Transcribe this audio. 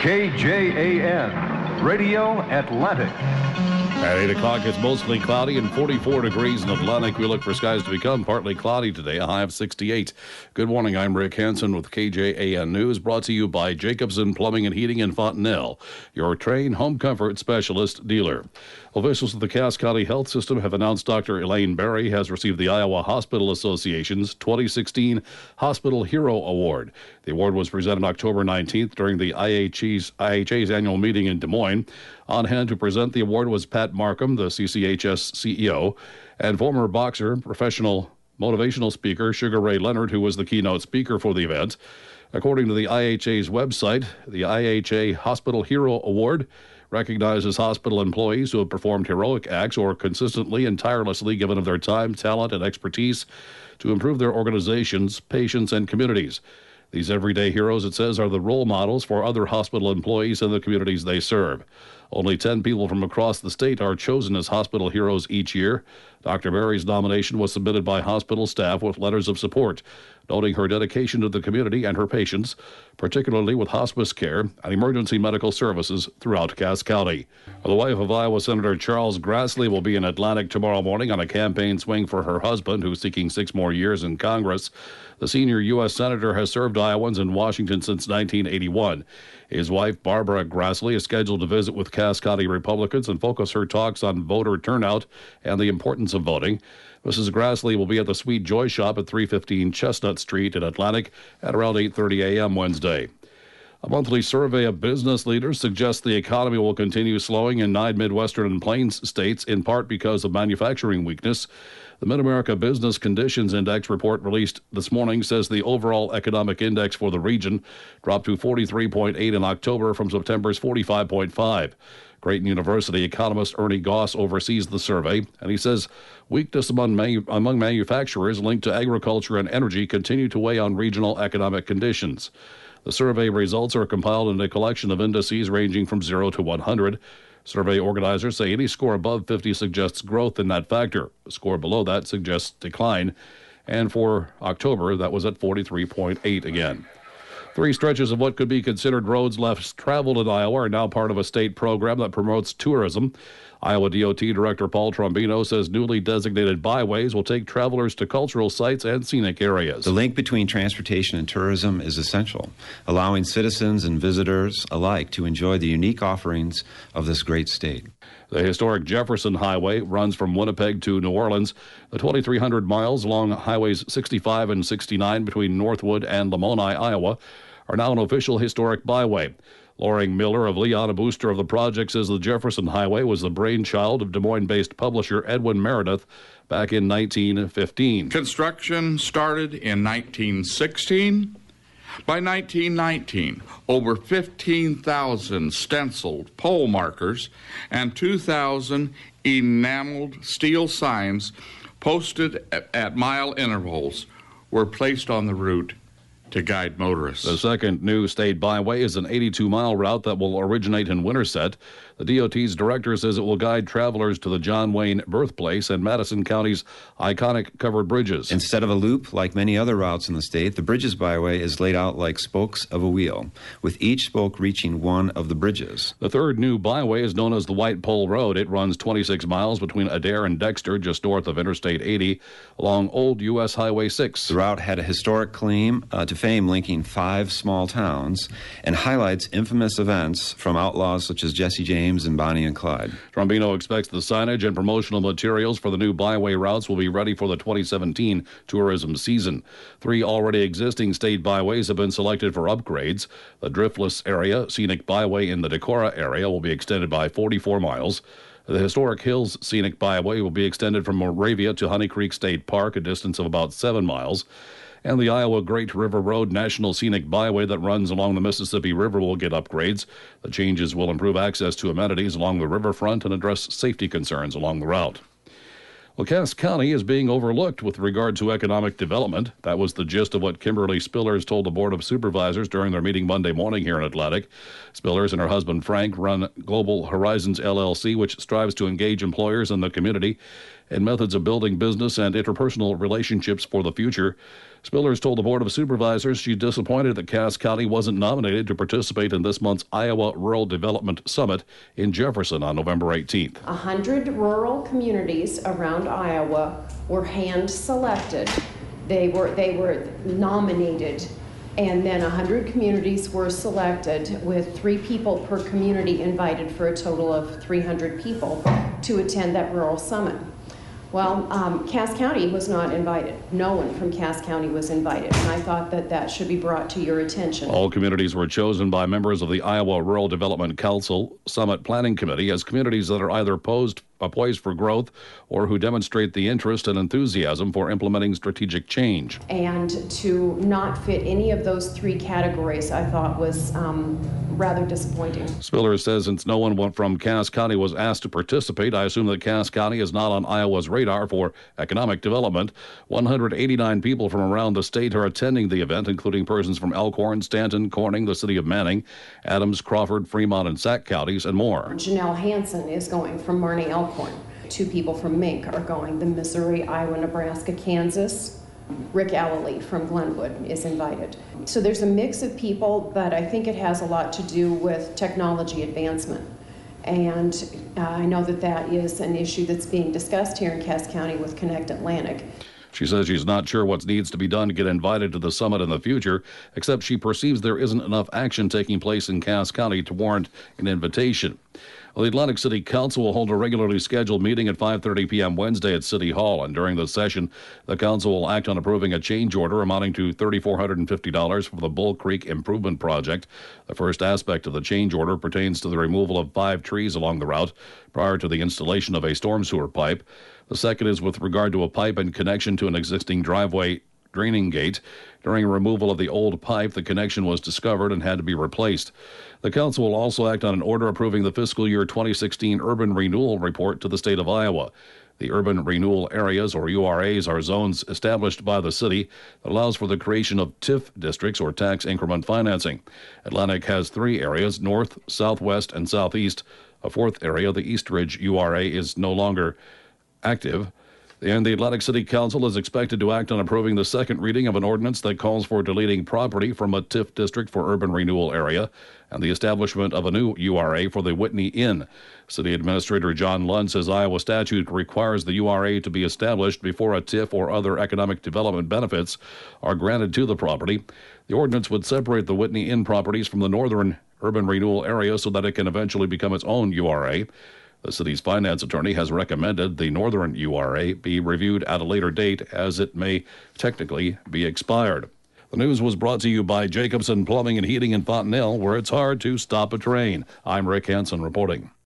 KJAN, Radio Atlantic. At 8 o'clock, it's mostly cloudy and 44 degrees in Atlantic. We look for skies to become partly cloudy today, a high of 68. Good morning, I'm Rick Hansen with KJAN News, brought to you by Jacobson Plumbing and Heating in Fontenelle, your trained home comfort specialist dealer. Officials of the Cass County Health System have announced Dr. Elaine Berry has received the Iowa Hospital Association's 2016 Hospital Hero Award. The award was presented October 19th during the IHA's annual meeting in Des Moines. On hand to present the award was Pat Markham, the CCHS CEO, and former boxer, professional motivational speaker Sugar Ray Leonard, who was the keynote speaker for the event. According to the IHA's website, the IHA Hospital Hero Award recognizes hospital employees who have performed heroic acts or consistently and tirelessly given of their time, talent, and expertise to improve their organizations, patients, and communities. These everyday heroes, it says, are the role models for other hospital employees in the communities they serve. Only 10 people from across the state are chosen as hospital heroes each year. Dr. Berry's nomination was submitted by hospital staff with letters of support, noting her dedication to the community and her patients, particularly with hospice care and emergency medical services throughout Cass County. The wife of Iowa Senator Charles Grassley will be in Atlantic tomorrow morning on a campaign swing for her husband, who's seeking 6 more years in Congress. The senior U.S. Senator has served Iowans in Washington since 1981. His wife, Barbara Grassley, is scheduled to visit with Cass County Republicans and focus her talks on voter turnout and the importance of voting. Mrs. Grassley will be at the Sweet Joy Shop at 315 Chestnut Street in Atlantic at around 8:30 a.m. Wednesday. A monthly survey of business leaders suggests the economy will continue slowing in 9 Midwestern and Plains states, in part because of manufacturing weakness. The Mid-America Business Conditions Index report released this morning says the overall economic index for the region dropped to 43.8 in October from September's 45.5. Creighton University economist Ernie Goss oversees the survey, and he says weakness among manufacturers linked to agriculture and energy continue to weigh on regional economic conditions. The survey results are compiled in a collection of indices ranging from 0 to 100. Survey organizers say any score above 50 suggests growth in that factor. A score below that suggests decline. And for October, that was at 43.8 again. 3 stretches of what could be considered roads less traveled in Iowa are now part of a state program that promotes tourism. Iowa DOT Director Paul Trombino says newly designated byways will take travelers to cultural sites and scenic areas. The link between transportation and tourism is essential, allowing citizens and visitors alike to enjoy the unique offerings of this great state. The historic Jefferson Highway runs from Winnipeg to New Orleans. The 2,300 miles along Highways 65 and 69 between Northwood and Lamoni, Iowa, are now an official historic byway. Loring Miller of Leon, a booster of the project, says the Jefferson Highway was the brainchild of Des Moines-based publisher Edwin Meredith back in 1915. Construction started in 1916. By 1919, over 15,000 stenciled pole markers and 2,000 enameled steel signs posted at mile intervals were placed on the route to guide motorists. The second new state byway is an 82-mile route that will originate in Winterset. The DOT's director says it will guide travelers to the John Wayne birthplace and Madison County's iconic covered bridges. Instead of a loop like many other routes in the state, the Bridges Byway is laid out like spokes of a wheel, with each spoke reaching one of the bridges. The third new byway is known as the White Pole Road. It runs 26 miles between Adair and Dexter, just north of Interstate 80, along Old U.S. Highway 6. The route had a historic claim to fame linking 5 small towns and highlights infamous events from outlaws such as Jesse James and Bonnie and Clyde. Trombino expects the signage and promotional materials for the new byway routes will be ready for the 2017 tourism season. 3 already existing state byways have been selected for upgrades. The Driftless area, scenic byway in the Decorah area, will be extended by 44 miles. The Historic Hills Scenic Byway will be extended from Moravia to Honey Creek State Park, a distance of about 7 miles. And the Iowa Great River Road National Scenic Byway that runs along the Mississippi River will get upgrades. The changes will improve access to amenities along the riverfront and address safety concerns along the route. Well, Cass County is being overlooked with regard to economic development. That was the gist of what Kimberly Spillers told the Board of Supervisors during their meeting Monday morning here in Atlantic. Spillers and her husband Frank run Global Horizons LLC, which strives to engage employers in the community and methods of building business and interpersonal relationships for the future. Spillers told the Board of Supervisors she's disappointed that Cass County wasn't nominated to participate in this month's Iowa Rural Development Summit in Jefferson on November 18th. 100 rural communities around Iowa were hand-selected. They were nominated, and then 100 communities were selected with 3 people per community invited for a total of 300 people to attend that rural summit. Well, Cass County was not invited. No one from Cass County was invited, and I thought that that should be brought to your attention. All communities were chosen by members of the Iowa Rural Development Council Summit Planning Committee as communities that are either poised for growth or who demonstrate the interest and enthusiasm for implementing strategic change. And to not fit any of those 3 categories, I thought was rather disappointing. Spiller says since no one from Cass County was asked to participate, I assume that Cass County is not on Iowa's radar for economic development. 189 people from around the state are attending the event, including persons from Elkhorn, Stanton, Corning, the city of Manning, Adams, Crawford, Fremont, and Sac counties, and more. Janelle Hansen is going from Marnie, Elkhorn. 2 people from Mink are going. The Missouri, Iowa, Nebraska, Kansas. Rick Alley from Glenwood is invited. So there's a mix of people, but I think it has a lot to do with technology advancement. And I know that that is an issue that's being discussed here in Cass County with Connect Atlantic. She says she's not sure what needs to be done to get invited to the summit in the future, except she perceives there isn't enough action taking place in Cass County to warrant an invitation. Well, the Atlantic City Council will hold a regularly scheduled meeting at 5:30 p.m. Wednesday at City Hall, and during the session, the council will act on approving a change order amounting to $3,450 for the Bull Creek Improvement Project. The first aspect of the change order pertains to the removal of 5 trees along the route prior to the installation of a storm sewer pipe. The second is with regard to a pipe in connection to an existing driveway draining gate. During removal of the old pipe, the connection was discovered and had to be replaced. The council will also act on an order approving the fiscal year 2016 Urban Renewal Report to the state of Iowa. The Urban Renewal Areas, or URAs, are zones established by the city that allows for the creation of TIF districts, or tax increment financing. Atlantic has 3 areas, north, southwest, and southeast. A 4th area, the Eastridge URA, is no longer active. And the Atlantic City Council is expected to act on approving the second reading of an ordinance that calls for deleting property from a TIF district for urban renewal area and the establishment of a new URA for the Whitney Inn. City Administrator John Lund says Iowa statute requires the URA to be established before a TIF or other economic development benefits are granted to the property. The ordinance would separate the Whitney Inn properties from the northern urban renewal area so that it can eventually become its own URA. The city's finance attorney has recommended the northern URA be reviewed at a later date as it may technically be expired. The news was brought to you by Jacobson Plumbing and Heating in Fontenelle, where it's hard to stop a train. I'm Rick Hansen reporting.